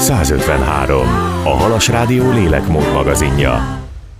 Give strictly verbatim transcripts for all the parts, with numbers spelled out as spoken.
száz ötvenhárom. A Halas Rádió lélekmód magazinja.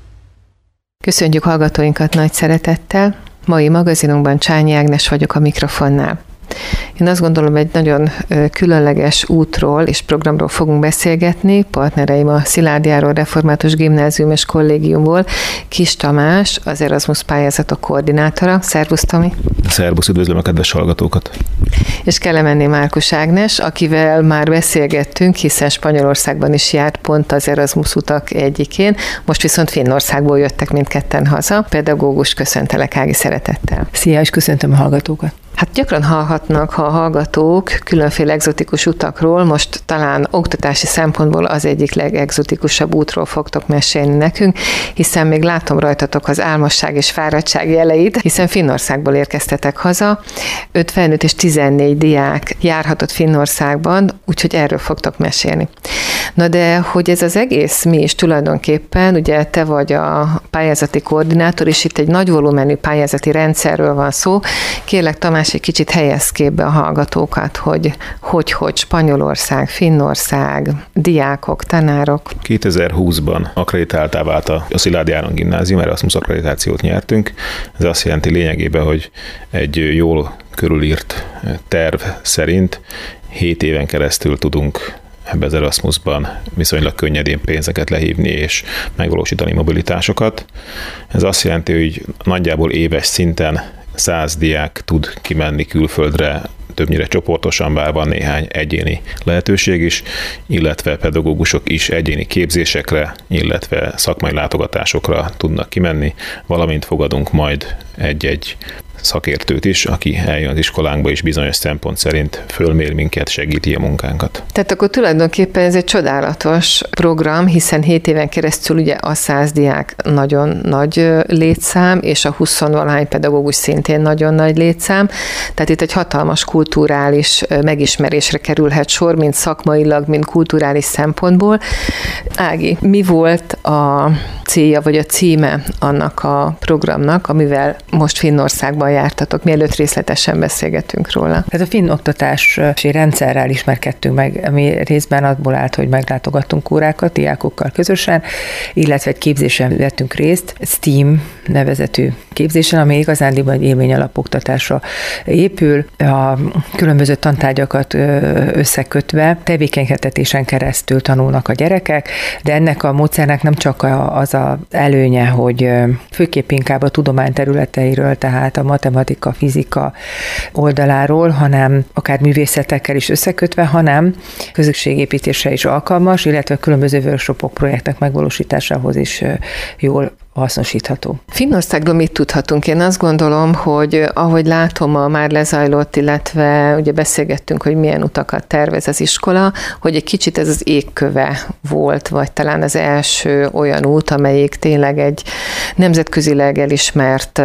Köszönjük hallgatóinkat nagy szeretettel. Mai magazinunkban Csányi Ágnes vagyok a mikrofonnál. Én azt gondolom, egy nagyon különleges útról és programról fogunk beszélgetni. Partnereim a Szilágyi Áron Református Gimnázium és Kollégiumból. Kis Tamás, az Erasmus pályázatok koordinátora. Szervusz, Tomi! Szervusz, üdvözlöm a kedves hallgatókat! És Kelemenné Márkus Ágnes, akivel már beszélgettünk, hiszen Spanyolországban is járt pont az Erasmus utak egyikén. Most viszont Finnországból jöttek mindketten haza. Pedagógus, köszöntelek Ági szeretettel. Szia, és köszöntöm a hallgatókat! Hát gyakran hallhatnak a hallgatók különféle egzotikus utakról, most talán oktatási szempontból az egyik legegzotikusabb útról fogtok mesélni nekünk, hiszen még látom rajtatok az álmosság és fáradtság jeleit, hiszen Finnországból érkeztetek haza, öt felnőtt és tizennégy diák járhatott Finnországban, úgyhogy erről fogtok mesélni. Na de, hogy ez az egész mi is tulajdonképpen, ugye te vagy a pályázati koordinátor, és itt egy nagy volumenű pályázati rendszerről van szó. Kérlek, Tamás, egy kicsit helyezz képbe a hallgatókat, hogy hogy-hogy Spanyolország, Finnország, diákok, tanárok. kétezer-húszban akreditáltá vált a Szilágyi Áron Gimnázium, Erasmus akkreditációt nyertünk. Ez azt jelenti lényegében, hogy egy jól körülírt terv szerint hét éven keresztül tudunk ebbe az Erasmusban viszonylag könnyedén pénzeket lehívni és megvalósítani mobilitásokat. Ez azt jelenti, hogy nagyjából éves szinten száz diák tud kimenni külföldre, többnyire csoportosan, bár van néhány egyéni lehetőség is, illetve pedagógusok is egyéni képzésekre, illetve szakmai látogatásokra tudnak kimenni, valamint fogadunk majd egy-egy szakértőt is, aki eljön az iskolánkba és bizonyos szempont szerint fölmér minket, segíti a munkánkat. Tehát akkor tulajdonképpen ez egy csodálatos program, hiszen hét éven keresztül ugye a száz diák nagyon nagy létszám, és a huszonvalahány pedagógus szintén nagyon nagy létszám. Tehát itt egy hatalmas kulturális megismerésre kerülhet sor, mind szakmailag, mind kulturális szempontból. Ági, mi volt a célja, vagy a címe annak a programnak, amivel most Finnországban jártatok, mielőtt részletesen beszélgetünk róla? Hát a finn oktatási rendszerrel ismerkedtünk meg, ami részben abból állt, hogy meglátogattunk órákat diákokkal közösen, illetve egy képzésen vettünk részt, STEAM nevezetű képzésen, ami igazándiban egy élmény alapoktatásra épül, a különböző tantárgyakat összekötve tevékenykedtetésen keresztül tanulnak a gyerekek, de ennek a módszernek nem csak az az előnye, hogy főképp inkább a tudomány területeiről, tehát a matematika, fizika oldaláról, hanem akár művészetekkel is összekötve, hanem közösségépítésre is alkalmas, illetve különböző workshopok, projektek megvalósításához is jól hasznosítható. Finnországról mit tudhatunk? Én azt gondolom, hogy ahogy látom a már lezajlott, illetve ugye beszélgettünk, hogy milyen utakat tervez az iskola, hogy egy kicsit ez az égköve volt, vagy talán az első olyan út, amelyik tényleg egy nemzetközileg elismert,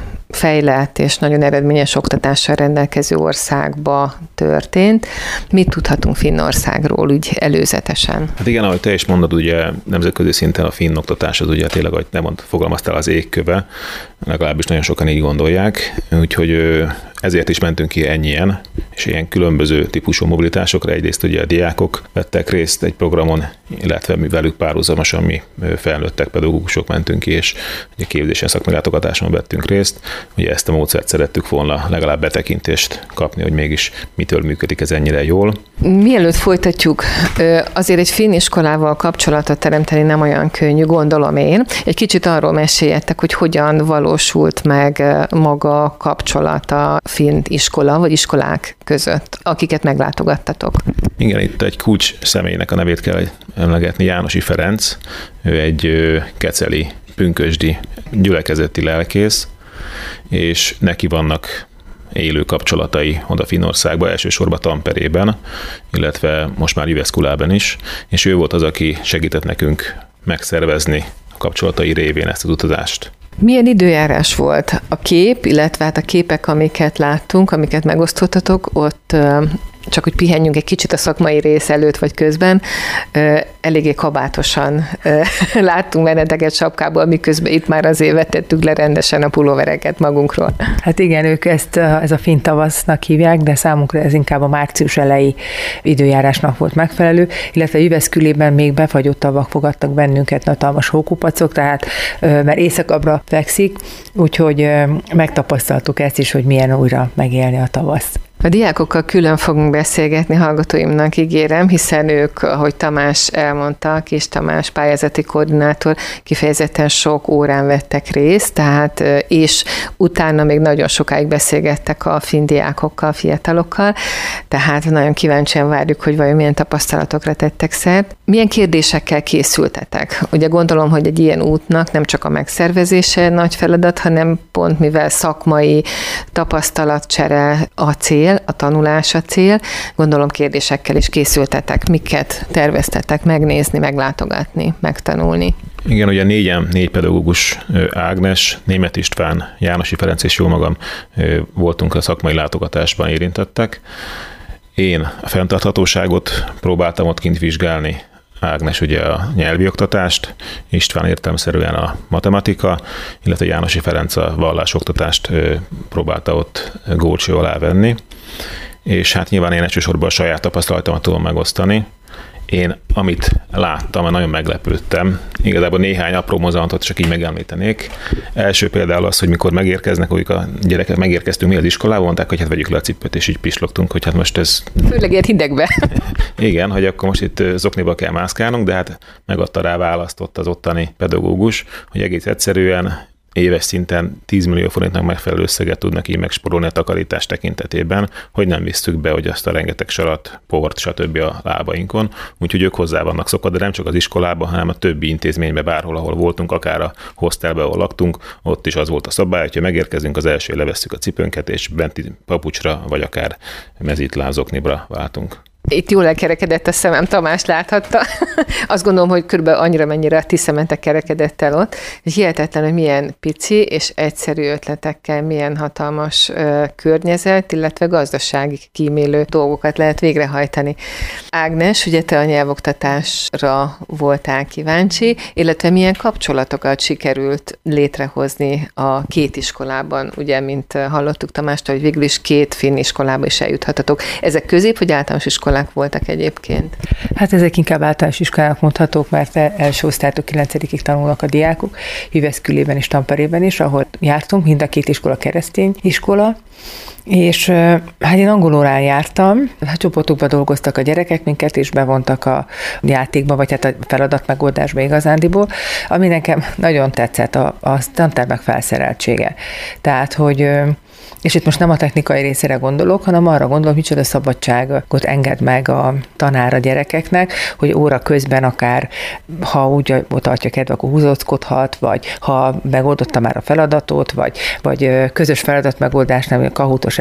fejlett és nagyon eredményes oktatással rendelkező országba történt. Mit tudhatunk Finnországról úgy előzetesen? Hát igen, ahogy te is mondod, ugye nemzetközi szinten a finn oktatás az ugye tényleg, ahogy nem fogalmaztál, az égköve, legalábbis nagyon sokan így gondolják, úgyhogy ezért is mentünk ki ennyien, és ilyen különböző típusú mobilitásokra. Egyrészt ugye a diákok vettek részt egy programon, illetve mi velük párhuzamosan mi felnőttek pedagógusok mentünk ki, és ugye képzésen, szakmai látogatáson vettünk részt. Ugye ezt a módszert szerettük volna legalább betekintést kapni, hogy mégis mitől működik ez ennyire jól. Mielőtt folytatjuk, azért egy finn iskolával kapcsolatot teremteni nem olyan könnyű, gondolom én. Egy kicsit arról meséljetek, hogy hogyan valósult meg maga a kapcsolat a finn iskola, vagy iskolák között, akiket meglátogattatok. Igen, itt egy kulcs személynek a nevét kell emlegetni, Jánosi Ferenc. Ő egy keceli, pünkösdi gyülekezeti lelkész, és neki vannak élő kapcsolatai oda Finnországban, elsősorban Tamperében, illetve most már Jyväskylában is, és ő volt az, aki segített nekünk megszervezni a kapcsolatai révén ezt az utazást. Milyen időjárás volt a kép, illetve hát a képek, amiket láttunk, amiket megosztottatok, ott csak hogy pihenjünk egy kicsit a szakmai rész előtt vagy közben, eléggé kabátosan láttunk benneteket sapkából, miközben itt már azért vetettük le rendesen a pulóvereket magunkról. Hát igen, ők ezt ez a finn tavasznak hívják, de számunkra ez inkább a március elejé időjárásnak volt megfelelő, illetve Jüveszkülében még befagyott tavak fogadtak bennünket, hatalmas hókupacok, tehát mert északabbra fekszik, úgyhogy megtapasztaltuk ezt is, hogy milyen újra megélni a tavaszt. A diákokkal külön fogunk beszélgetni, hallgatóimnak ígérem, hiszen ők, ahogy Tamás elmondta, Kis Tamás pályázati koordinátor, kifejezetten sok órán vettek részt, tehát és utána még nagyon sokáig beszélgettek a finn diákokkal, fiatalokkal, tehát nagyon kíváncsian várjuk, hogy vajon milyen tapasztalatokra tettek szert. Milyen kérdésekkel készültetek? Ugye gondolom, hogy egy ilyen útnak nem csak a megszervezése nagy feladat, hanem pont mivel szakmai tapasztalatcsere a cél, a tanulás a cél. Gondolom kérdésekkel is készültetek. Miket terveztetek megnézni, meglátogatni, megtanulni? Igen, ugye négyen, négy pedagógus, Ágnes, Németh István, Jánosi Ferenc és jó magam voltunk a szakmai látogatásban érintettek. Én a fenntarthatóságot próbáltam ott kint vizsgálni, Ágnes ugye a nyelvi oktatást, István értelemszerűen a matematika, illetve Jánosi Ferenc a vallásoktatást próbálta ott górcső alá venni, és hát nyilván én elsősorban a saját tapasztalatomat tudom megosztani. Én, amit láttam, nagyon meglepődtem. Igazából néhány apró mozzanatot csak így megemlítenék. Első például az, hogy mikor megérkeznek, hogy a gyerekek megérkeztünk mi az iskolába, mondták, hogy hát vegyük le a cipőt, és így pislogtunk, hogy hát most ez... Főleg ilyet hidegbe. Igen, hogy akkor most itt zokniba kell mászkálnunk, de hát megadta rá választott az ottani pedagógus, hogy egész egyszerűen éves szinten tíz millió forintnak megfelelő összeget tudnak így megsporolni a takarítás tekintetében, hogy nem visszük be, hogy azt a rengeteg sarat, port, stb. A lábainkon. Úgyhogy ők hozzá vannak szokva, de nem csak az iskolában, hanem a többi intézményben, bárhol, ahol voltunk, akár a hostelben, ahol laktunk, ott is az volt a szabály, hogyha megérkezünk, az első levesszük a cipőnket, és benti papucsra, vagy akár mezítlán zoknibra váltunk. Itt jól elkerekedett a szemem, Tamás láthatta. Azt gondolom, hogy körülbelül annyira, mennyire a ti szemetek kerekedett el ott. Hihetetlen, hogy milyen pici és egyszerű ötletekkel, milyen hatalmas ö, környezet, illetve gazdasági kímélő dolgokat lehet végrehajtani. Ágnes, ugye te a nyelvoktatásra voltál kíváncsi, illetve milyen kapcsolatokat sikerült létrehozni a két iskolában, ugye, mint hallottuk Tamástól, hogy végül is két finn iskolába is eljuthatatok. Ezek közép, vagy általános iskolák voltak egyébként? Hát ezek inkább általános iskolák mondhatók, mert első osztálytól kilencedikig tanulnak a diákok, Jüveszkülében és Tamperében is, ahol jártunk, mind a két iskola keresztény iskola, és hát én angolórán jártam, hát csoportokban dolgoztak a gyerekek, minket is bevontak a játékba, vagy hát a feladatmegoldásba igazándiból, ami nekem nagyon tetszett, a, a tantermek felszereltsége. Tehát, hogy és itt most nem a technikai részére gondolok, hanem arra gondolok, micsoda szabadságot enged meg a tanár a gyerekeknek, hogy óra közben akár, ha úgy tartja kedve, akkor húzózkodhat, vagy ha megoldotta már a feladatot, vagy, vagy közös feladatmegoldásnál, a kahútos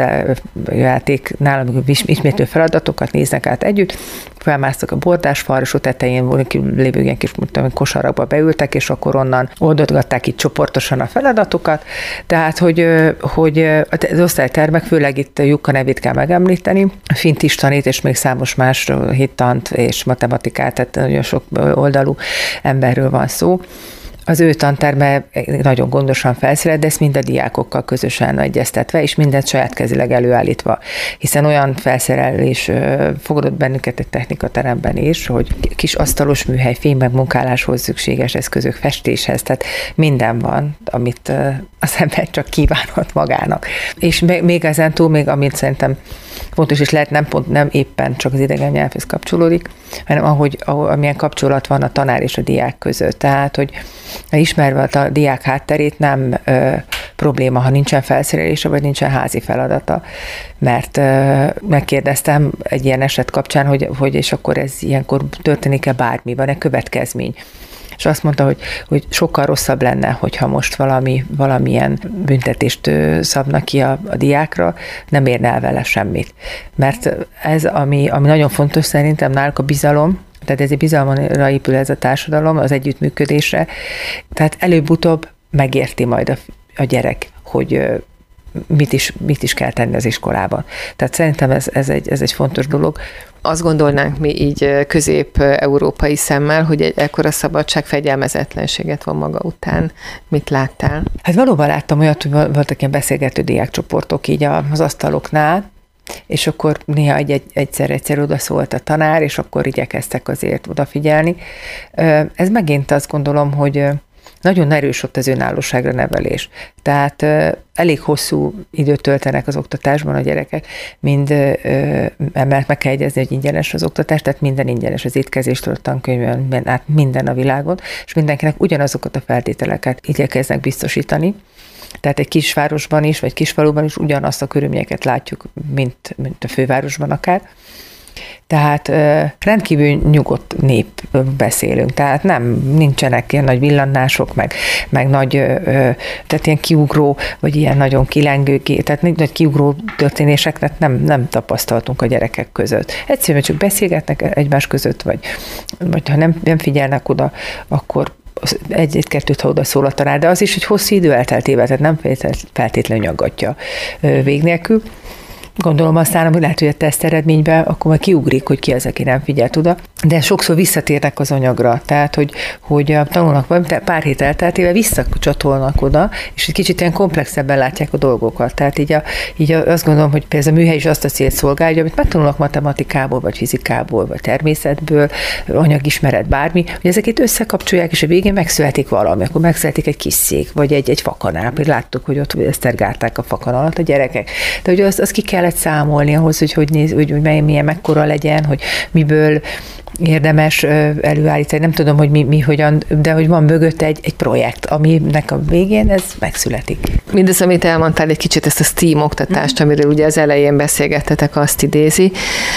játéknál, amikor ismétlő feladatokat néznek át együtt, felmásztak a bordásfalsó tetején, lévő ilyen kis kosarakba beültek, és akkor onnan oldotgatták itt csoportosan a feladatokat. Tehát, hogy, hogy az osztálytermek, főleg itt Jukka nevét kell megemlíteni, fint is tanít, és még számos más hittant és matematikát, tehát nagyon sok oldalú emberről van szó. Az ő tanterme nagyon gondosan felszerelt, de ezt mind a diákokkal közösen egyeztetve, és mindent saját kezileg előállítva, hiszen olyan felszerelés fogadott bennünket egy technikateremben is, hogy kis asztalos műhely, fémmegmunkáláshoz szükséges eszközök, festéshez, tehát minden van, amit az ember csak kívánhat magának. És még ezen túl, még amit szerintem fontos, és lehet nem pont nem éppen csak az idegen nyelvhez kapcsolódik, hanem ahogy, ahogy amilyen kapcsolat van a tanár és a diák között. Tehát, hogy ismerve a diák hátterét nem ö, probléma, ha nincsen felszerelése, vagy nincsen házi feladata. Mert ö, megkérdeztem egy ilyen eset kapcsán, hogy, hogy és akkor ez ilyenkor történik-e bármi, van-e következmény. És azt mondta, hogy, hogy sokkal rosszabb lenne, hogyha most valami, valamilyen büntetést szabnak ki a, a diákra, nem érne el vele semmit. Mert ez, ami, ami nagyon fontos szerintem náluk a bizalom, tehát ez egy bizalomra épül ez a társadalom, az együttműködésre, tehát előbb-utóbb megérti majd a, a gyerek, hogy mit is, mit is kell tenni az iskolában. Tehát szerintem ez, ez, egy, ez egy fontos dolog. Azt gondolnánk mi így közép-európai szemmel, hogy egy ekkora szabadság fegyelmezetlenséget van maga után. Mit láttál? Hát valóban láttam olyat, hogy voltak ilyen beszélgető diákcsoportok így az asztaloknál, és akkor néha egy, egyszer-egyszer odaszólt a tanár, és akkor igyekeztek azért odafigyelni. Ez megint azt gondolom, hogy nagyon erős ott az önállóságra nevelés. Tehát elég hosszú időt töltenek az oktatásban a gyerekek, mind emellett meg kell egyezni, hogy ingyenes az oktatás, tehát minden ingyenes, az étkezéstől, a tankönyvön, át minden a világon, és mindenkinek ugyanazokat a feltételeket igyekeznek biztosítani. Tehát egy kisvárosban is, vagy kisfaluban is ugyanazt a körülményeket látjuk, mint, mint a fővárosban akár. Tehát rendkívül nyugodt nép beszélünk, tehát nem, nincsenek ilyen nagy villanások, meg, meg nagy, tehát ilyen kiugró, vagy ilyen nagyon kilengő, tehát nagy kiugró történéseket nem, nem tapasztaltunk a gyerekek között. Egyszerűen csak beszélgetnek egymás között, vagy, vagy ha nem, nem figyelnek oda, akkor egy-kettőt, ha oda szól a tanár, de az is, hogy hosszú idő elteltével, tehát nem feltétlenül nyaggatja vég nélkül. Gondolom aztán, hogy lehet, hogy a teszt eredményben akkor majd kiugrik, hogy ki az, aki nem figyelt oda, de sokszor visszatérnek az anyagra, tehát, hogy, hogy tanulnak valami, pár hét elteltével visszacsatolnak oda, és egy kicsit ilyen komplexebben látják a dolgokat. Tehát így, a, így azt gondolom, hogy például a műhely is azt a célt szolgálja, amit megtanulnak matematikából, vagy fizikából, vagy természetből, anyagismeret, bármi, hogy ezeket összekapcsolják, és a végén megszületik valami, akkor megszületik egy kis szék, vagy egy, egy fakanál. Például láttuk, hogy ott esztergálták a fakanalat a gyerekek. De hogy az, az ki kellett számolni ahhoz, hogy hogy néz, hogy, hogy milyen mekkora legyen, hogy miből érdemes előállítani. Nem tudom, hogy mi, mi hogyan, de hogy van mögött egy, egy projekt, aminek a végén ez megszületik. Mindez, amit elmondtál, egy kicsit ezt a STEAM oktatást, amiről ugye az elején beszélgettetek, azt idézi.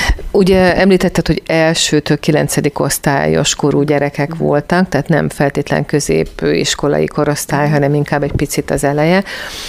Ugye említetted, hogy elsőtől kilencedik osztályos korú gyerekek voltak, tehát nem feltétlen középiskolai korosztály, hanem inkább egy picit az eleje.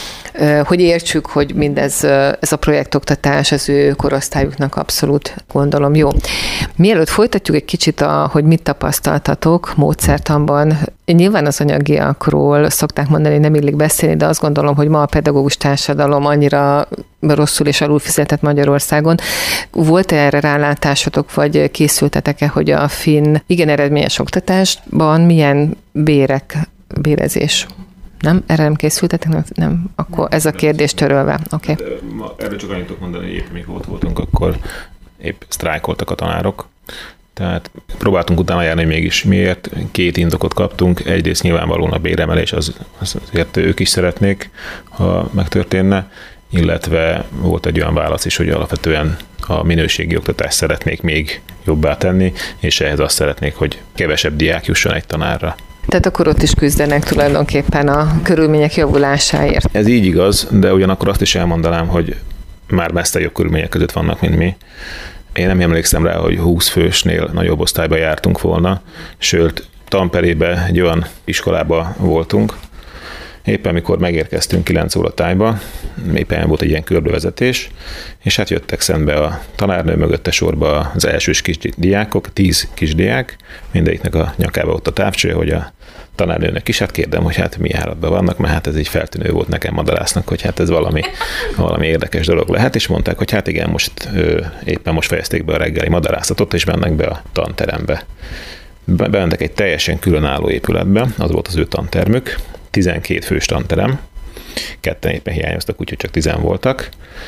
Hogy értsük, hogy mindez, ez a projektoktatás az ő korosztályuknak abszolút gondolom jó. Mielőtt folytatjuk egy kicsit, a, hogy mit tapasztaltatok módszertanban, nyilván az anyagiakról szokták mondani, nem illik beszélni, de azt gondolom, hogy ma a pedagógus társadalom annyira rosszul és alul fizetett Magyarországon. Volt-e erre rálátásotok, vagy készültetek-e, hogy a finn igen eredményes oktatásban milyen bérek, bérezés? Nem? Erre nem készültetek? Nem? nem. Akkor ez a kérdés törölve. Okay. Erről csak annyit tudok mondani, hogy épp még ott voltunk, akkor épp sztrájkoltak a tanárok. Tehát próbáltunk utána járni, hogy mégis miért. Két indokot kaptunk. Egyrészt nyilvánvalóan a béremelés, az, az azért ők is szeretnék, ha megtörténne, illetve volt egy olyan válasz is, hogy alapvetően a minőségi oktatást szeretnék még jobbá tenni, és ehhez azt szeretnék, hogy kevesebb diák jusson egy tanárra. Tehát akkor ott is küzdenek tulajdonképpen a körülmények javulásáért. Ez így igaz, de ugyanakkor azt is elmondanám, hogy már messze jobb körülmények között vannak, mint mi. Én nem emlékszem rá, hogy húsz fősnél nagyobb osztályba jártunk volna, sőt, Tamperébe egy olyan iskolába voltunk, éppen mikor megérkeztünk kilenc óra tájba, éppen volt egy ilyen körbevezetés, és hát jöttek szembe a tanárnő mögötte sorba az elsős kis diákok, tíz kis diák, mindegyiknek a nyakába ott a távcső, hogy a tanárnőnek is, hát kérdem, hogy hát mi járatban vannak, mert hát ez így feltűnő volt nekem madarásznak, hogy hát ez valami, valami érdekes dolog lehet, és mondták, hogy hát igen, most ö, éppen most fejezték be a reggeli madarászatot, és mennek be a tanterembe. Bementek egy teljesen különálló épületbe, az volt az ő tantermük, tizenkét fős tanterem, ketten éppen hiányoztak, úgyhogy csak tizen voltak,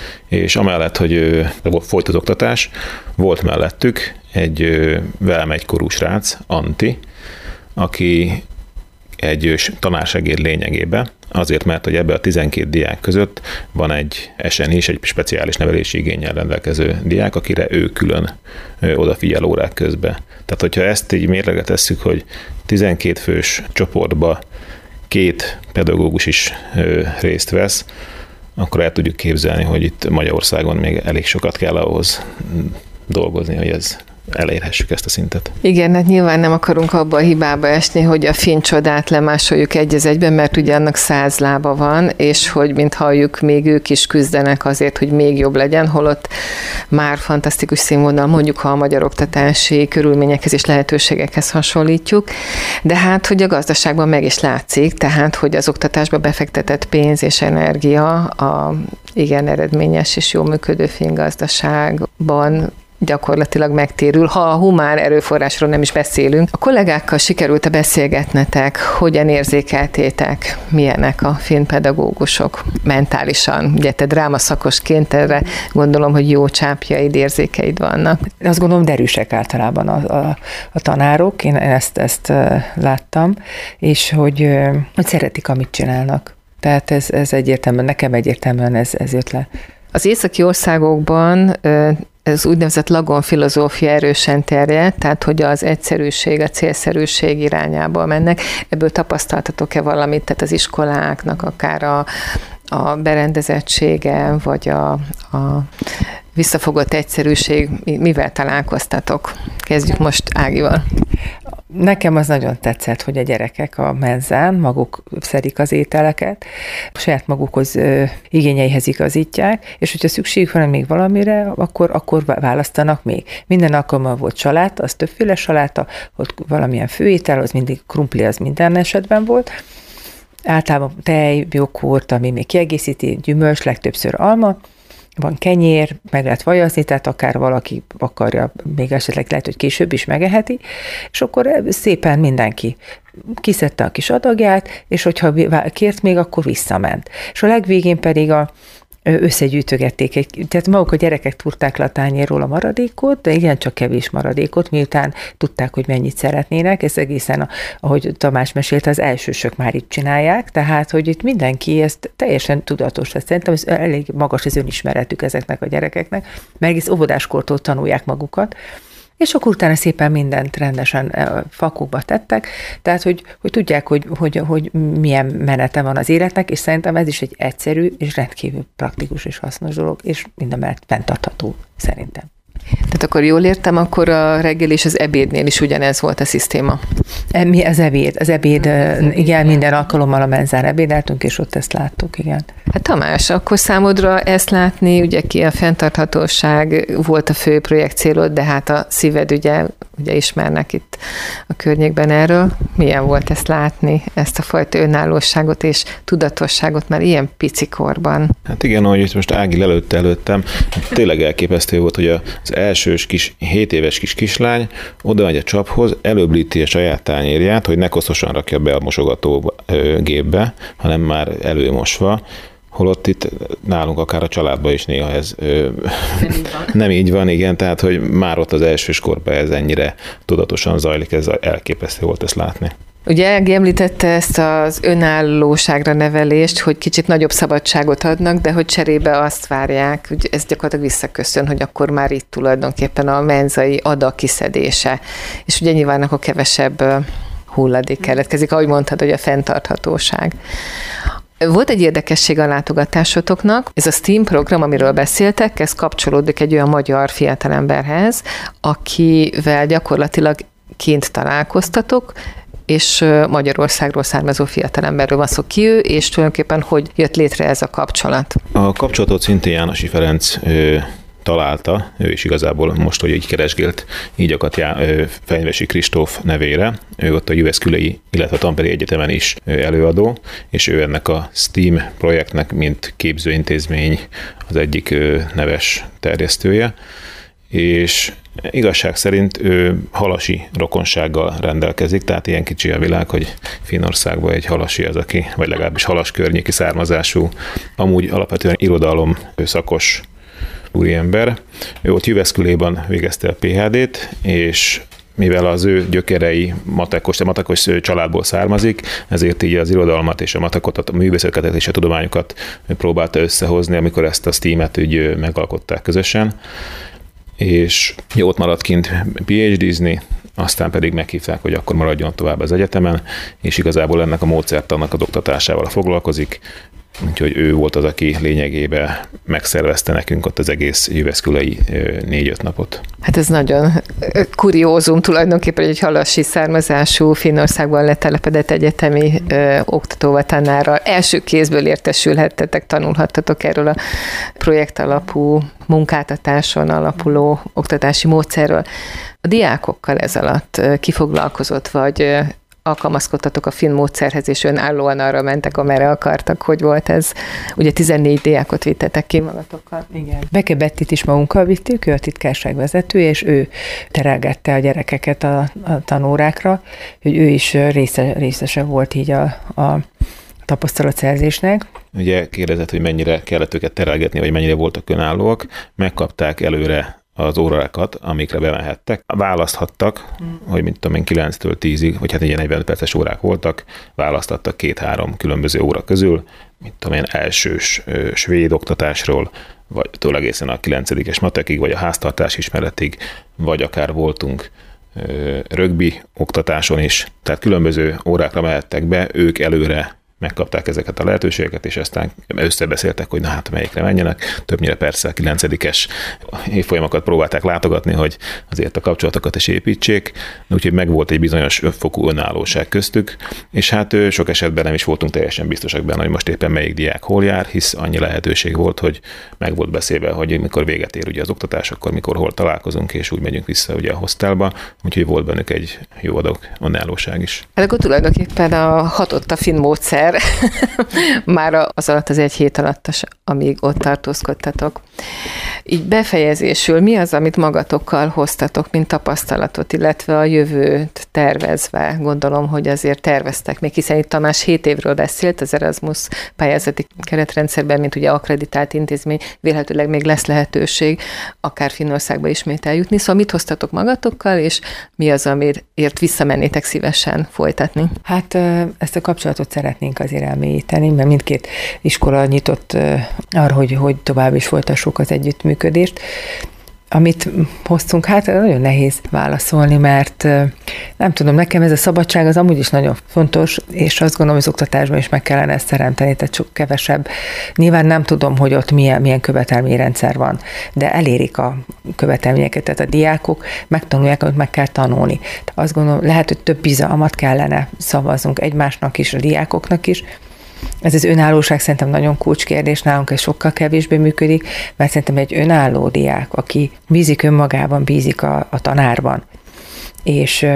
és amellett, hogy folyt az oktatás, volt mellettük egy velem egykorú srác, Antti, aki egy tanársegéd lényegében, azért, mert hogy ebbe a tizenkét diák között van egy es en i is, egy speciális nevelési igénnyel rendelkező diák, akire ő külön odafigyel órák közben. Tehát, hogyha ezt így mérlegre tesszük, hogy tizenkét fős csoportba két pedagógus is ö, részt vesz, akkor el tudjuk képzelni, hogy itt Magyarországon még elég sokat kell ahhoz dolgozni, hogy ez elérhessük ezt a szintet. Igen, hát nyilván nem akarunk abba a hibába esni, hogy a finn csodát lemásoljuk egy az egyben, mert ugye annak száz lába van, és hogy, mint halljuk, még ők is küzdenek azért, hogy még jobb legyen, holott már fantasztikus színvonal, mondjuk, ha a magyar oktatási körülményekhez és lehetőségekhez hasonlítjuk, de hát, hogy a gazdaságban meg is látszik, tehát, hogy az oktatásba befektetett pénz és energia a igen eredményes és jól működő finn gazdaságban gyakorlatilag megtérül, ha a humán erőforrásról nem is beszélünk. A kollégákkal sikerült-e beszélgetnetek, hogyan érzékeltétek, milyenek a finn pedagógusok mentálisan? Ugye te drámaszakosként erre gondolom, hogy jó csápjaid, érzékeid vannak. Azt gondolom, derűsek általában a, a, a tanárok, én ezt, ezt láttam, és hogy, hogy szeretik, amit csinálnak. Tehát ez, ez egyértelműen, nekem egyértelműen ez, ez jött le. Az északi országokban ez úgynevezett lagon filozófia erősen terjedt, tehát hogy az egyszerűség, a célszerűség irányába mennek. Ebből tapasztaltatok-e valamit, tehát az iskoláknak akár a, a berendezettsége, vagy a, a visszafogott egyszerűség, mivel találkoztatok? Kezdjük most Ágival. Nekem az nagyon tetszett, hogy a gyerekek a menzán maguk szedik az ételeket, saját magukhoz igényeihez igazítják, és hogyha szükségük van még valamire, akkor, akkor választanak még. Minden alkalommal volt saláta, az többféle saláta, volt valamilyen főétel, az mindig krumpli, az minden esetben volt. Általában tej, joghurt, ami még kiegészíti, gyümölcs, legtöbbször alma, van kenyér, meg lehet vajazni, tehát akár valaki akarja, még esetleg lehet, hogy később is megeheti, és akkor szépen mindenki kiszedte a kis adagját, és hogyha kért még, akkor visszament. És a legvégén pedig a összegyűjtögették, egy, tehát maguk a gyerekek túrták le a tányérról a maradékot, de igen, csak kevés maradékot, miután tudták, hogy mennyit szeretnének, ez egészen, ahogy Tamás mesélte, az elsősök már itt csinálják, tehát, hogy itt mindenki ezt teljesen tudatos, szerintem ez elég magas az önismeretük ezeknek a gyerekeknek, mert egész óvodáskortól tanulják magukat, és akkor utána szépen mindent rendesen fakukba tettek, tehát, hogy, hogy tudják, hogy, hogy, hogy milyen menete van az életnek, és szerintem ez is egy egyszerű és rendkívül praktikus és hasznos dolog, és mindemellett fenntartható szerintem. Tehát akkor jól értem, akkor a reggel és az ebédnél is ugyanez volt a szisztéma. Mi az ebéd? Az ebéd, igen, minden alkalommal a menzán ebédeltünk, és ott ezt láttuk, igen. Hát Tamás, akkor számodra ezt látni, ugye ki a fenntarthatóság volt a fő projekt célod, de hát a szíved ugye, ugye ismernek itt a környékben erről. Milyen volt ezt látni, ezt a fajta önállóságot és tudatosságot már ilyen pici korban? Hát igen, ahogy most Ági lelőtte előttem, tényleg elképesztő volt, hogy az elsős kis, hét éves kis kislány oda megy a csaphoz, előblíti a saját tányérját, hogy ne koszosan rakja be a mosogató gépbe, hanem már előmosva, holott itt nálunk akár a családban is néha ez ö, nem, így van. nem így van, igen, tehát hogy már ott az elsőskorban ez ennyire tudatosan zajlik, ez elképesztő volt ezt látni. Ugye Ági említette ezt az önállóságra nevelést, hogy kicsit nagyobb szabadságot adnak, de hogy cserébe azt várják, hogy ez gyakorlatilag visszaköszön, hogy akkor már itt tulajdonképpen a menzai adag kiszedése. És ugye nyilván akkor kevesebb hulladék keletkezik, ahogy mondtad, hogy a fenntarthatóság. Volt egy érdekesség a látogatásotoknak, ez a STEAM program, amiről beszéltek, ez kapcsolódik egy olyan magyar fiatalemberhez, akivel gyakorlatilag kint találkoztatok, és Magyarországról származó fiatalemberről van szó. Ki ő, és tulajdonképpen hogy jött létre ez a kapcsolat? A kapcsolatot szintén Jánosi Ferenc ö, találta, ő is igazából most, hogy így keresgélt ígyakat Já, ö, Fenyvesi Kristóf nevére. Ő ott a Jüveszkülei, illetve a Tampere Egyetemen is előadó, és ő ennek a STEAM projektnek, mint képzőintézmény az egyik ö, neves terjesztője. És igazság szerint ő halasi rokonsággal rendelkezik, tehát ilyen kicsi a világ, hogy Finnországban egy halasi az, aki, vagy legalábbis halas környéki származású, amúgy alapvetően irodalom szakos úriember. Ő ott Jüveszküléban végezte a pé há dét, és mivel az ő gyökerei matekos, matekos családból származik, ezért így az irodalmat és a matekot, a művészeteket és a tudományokat próbálta összehozni, amikor ezt a STEAM-et úgy megalkották közösen. És jó, ott maradt kint pé há dé-zni, aztán pedig meghívták, hogy akkor maradjon tovább az egyetemen, és igazából ennek a módszertannak az oktatásával foglalkozik. úgyhogy ő volt az, aki lényegében megszervezte nekünk ott az egész jöveszkülei négy-öt napot. Hát ez nagyon kuriózum tulajdonképpen, hogy egy halassi származású Finnországban letelepedett egyetemi ö, oktatóval, tanárral első kézből értesülhettetek, tanulhattatok erről a projekt alapú munkáltatáson alapuló oktatási módszerről. A diákokkal ez alatt ki foglalkozott, vagy alkalmazkodtatok a finn módszerhez, és önállóan arra mentek, amerre akartak, hogy volt ez. Ugye tizennégy diákot vittetek ki magatokkal. Igen. Beke Bettit is magunkkal vittük, ő a titkárság vezetője, és ő terelgette a gyerekeket a, a tanórákra, hogy ő is része, részese volt így a, a tapasztalatszerzésnek. Ugye kérdezett, hogy mennyire kellett őket terelgetni, vagy mennyire voltak önállóak. Megkapták előre az órákat, amikre bemehettek. Választhattak, mm. hogy mint tudom én, kilenctől tízig, vagy hát ilyen negyven perces órák voltak, választhattak két-három különböző óra közül, mint tudom én, elsős ö, svéd oktatásról, vagy tőle egészen a kilencedikes matekig, vagy a háztartás ismeretig, vagy akár voltunk ö, rögbi oktatáson is, tehát különböző órákra mehettek be, ők előre megkapták ezeket a lehetőségeket, és aztán összebeszéltek, hogy na hát melyikre menjenek. Többnyire persze a kilencedikes évfolyamokat próbálták látogatni, hogy azért a kapcsolatokat is építsék, úgyhogy megvolt egy bizonyos fokú önállóság köztük, és hát sok esetben nem is voltunk teljesen biztosak benne, hogy most éppen melyik diák hol jár, hisz annyi lehetőség volt, hogy meg volt beszélve, hogy mikor véget ér ugye az oktatás, akkor mikor hol találkozunk, és úgy megyünk vissza ugye a hostelba, úgyhogy volt bennük egy jó adag önállóság is. Hát akkor tulajdonképpen a hatott a finn módszer már az alatt az egy hét alatt, amíg ott tartózkodtatok. Így befejezésül mi az, amit magatokkal hoztatok, mint tapasztalatot, illetve a jövőt tervezve? Gondolom, hogy azért terveztek még, hiszen itt Tamás hét évről beszélt az Erasmus pályázati keretrendszerben, mint ugye akkreditált intézmény, vélhetőleg még lesz lehetőség akár Finnországba ismét eljutni. Szóval mit hoztatok magatokkal, és mi az, amiért visszamennétek szívesen folytatni? Hát ezt a kapcsolatot szeretnénk azért elmélyíteni, mert mindkét iskola nyitott arra, hogy, hogy tovább is folytassuk az együttműködést. Amit hoztunk, hát nagyon nehéz válaszolni, mert nem tudom, nekem ez a szabadság az amúgy is nagyon fontos, és azt gondolom, hogy az oktatásban is meg kellene ezt teremteni, tehát csak kevesebb. Nyilván nem tudom, hogy ott milyen, milyen követelményrendszer van, de elérik a követelményeket, tehát a diákok megtanulják, amit meg kell tanulni. Tehát azt gondolom, lehet, hogy több bizalmat kellene szavaznunk egymásnak is, a diákoknak is. Ez az önállóság szerintem nagyon kulcskérdés, nálunk ez sokkal kevésbé működik, mert szerintem egy önálló diák, aki bízik önmagában, bízik a, a tanárban, és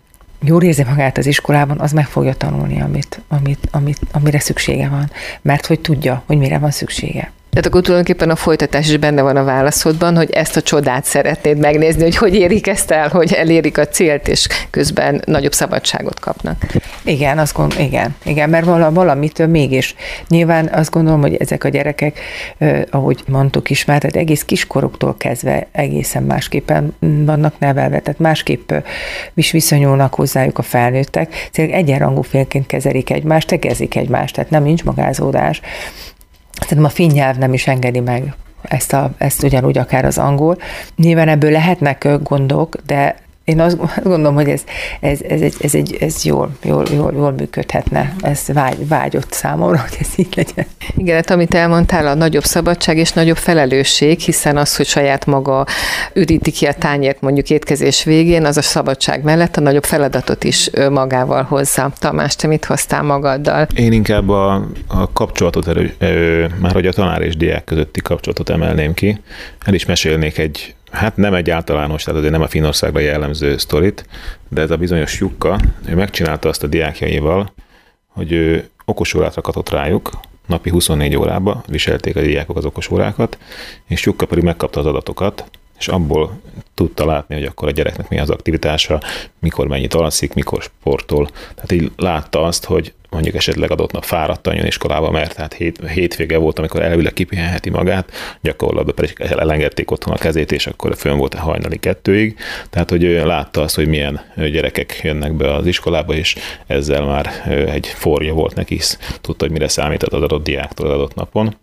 jól érzi magát az iskolában, az meg fogja tanulni, amit, amit, amit, amire szüksége van, mert hogy tudja, hogy mire van szüksége. Tehát akkor tulajdonképpen a folytatás is benne van a válaszodban, hogy ezt a csodát szeretnéd megnézni, hogy hogy érik ezt el, hogy elérik a célt, és közben nagyobb szabadságot kapnak. Igen, azt gondolom, igen, igen, mert valamitől mégis. Nyilván azt gondolom, hogy ezek a gyerekek, eh, ahogy mondtuk is már, tehát egész kiskoruktól kezdve egészen másképpen vannak nevelve, tehát másképp is viszonyulnak hozzájuk a felnőttek. Szóval egyenrangú félként kezelik egymást, tegezik egymást, tehát nem nincs magázódás. Szerintem a finn nyelv nem is engedi meg ezt, a, ezt ugyanúgy akár az angol. Nyilván ebből lehetnek gondok, de én azt gondolom, hogy ez, ez, ez, egy, ez, egy, ez jól, jól, jól, jól működhetne. Ez vágy, vágyott számomra, hogy ez így legyen. Igen, hát amit elmondtál, a nagyobb szabadság és nagyobb felelősség, hiszen az, hogy saját maga üríti ki a tányért mondjuk étkezés végén, az a szabadság mellett a nagyobb feladatot is magával hozza. Tamás, te mit hoztál magaddal? Én inkább a, a kapcsolatot, erő, ö, már hogy a tanár és diák közötti kapcsolatot emelném ki. El is mesélnék egy, hát nem egy általános, tehát azért nem a Finnországra jellemző sztorit, de ez a bizonyos Jukka, ő megcsinálta azt a diákjaival, hogy ő okos órát rakatott rájuk, napi huszonnégy órába viselték a diákok az okos órákat, és Jukka pedig megkapta az adatokat, és abból tudta látni, hogy akkor a gyereknek mi az aktivitása, mikor mennyit alszik, mikor sportol. Tehát így látta azt, hogy mondjuk esetleg adott nap fáradtan jön iskolába, mert hát hét, hétvége volt, amikor elvileg kipihenheti magát, gyakorlatban pedig elengedték otthon a kezét, és akkor fönn volt a hajnali kettőig. Tehát, hogy ő látta azt, hogy milyen gyerekek jönnek be az iskolába, és ezzel már egy forja volt neki, tudta, hogy mire számított az adott diáktól az adott napon.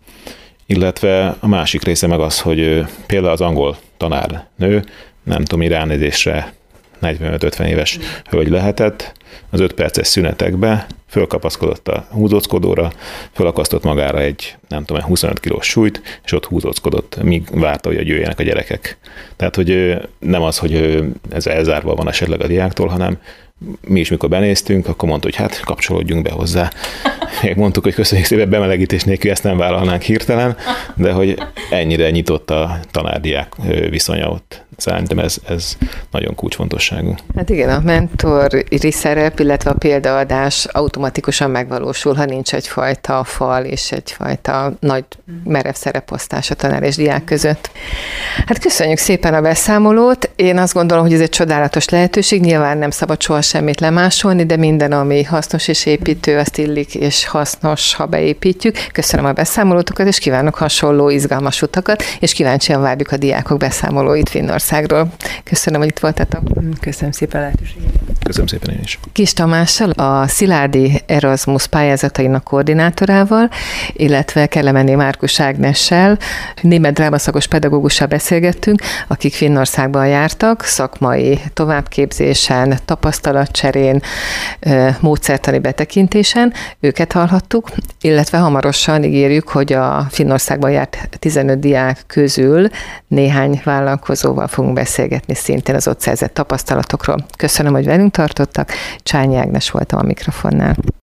Illetve a másik része meg az, hogy például az angol tanárnő, nem tudom, ránézésre negyvenöt-ötven éves hölgy lehetett, az öt perces szünetekbe fölkapaszkodott a húzóckodóra, fölakasztott magára egy, nem tudom, huszonöt kilós súlyt, és ott húzóckodott, míg várta, hogy jöjjenek a gyerekek. Tehát, hogy nem az, hogy ez elzárva van esetleg a diáktól, hanem mi is, mikor benéztünk, akkor mondta, hogy hát kapcsolódjunk be hozzá. Még mondtuk, hogy köszönjük szépen, bemelegítés nélkül ezt nem vállalnánk hirtelen, de hogy ennyire nyitott a tanár-diák viszonya ott. Szerintem ez, ez nagyon kulcsfontosságú. Hát igen, a mentori szerep, illetve a példaadás automatikusan megvalósul, ha nincs egyfajta fal és egyfajta nagy merev szereposztás a tanár és diák között. Hát köszönjük szépen a beszámolót. Én azt gondolom, hogy ez egy csodálatos lehetőség. Nyilván nem szabad soha semmit lemásolni, de minden, ami hasznos és építő, azt illik és hasznos, ha beépítjük. Köszönöm a beszámolótokat, és kívánok hasonló izgalmas utakat, és kíváncsian várjuk a diákok beszámolóit Finnországról. Köszönöm, hogy itt voltatok. Köszönöm szépen a lehetőséget. Köszönöm szépen én is. Kis Tamással, a Sziládi Erasmus pályázatainak koordinátorával, illetve Kelemenné Márkus Ágnessel, német drámaszakos pedagógussal beszélgettünk, akik Finnországban jártak, szakmai továbbképzésen, tapasztalatcserén, módszertani betekintésen. Őket hallhattuk, illetve hamarosan ígérjük, hogy a Finnországban járt tizenöt diák közül néhány vállalkozóval fogunk beszélgetni szintén az ott szerzett tapasztalatokról. Köszönöm, hogy velünk tartottak. Csányi Ágnes voltam a mikrofonnál.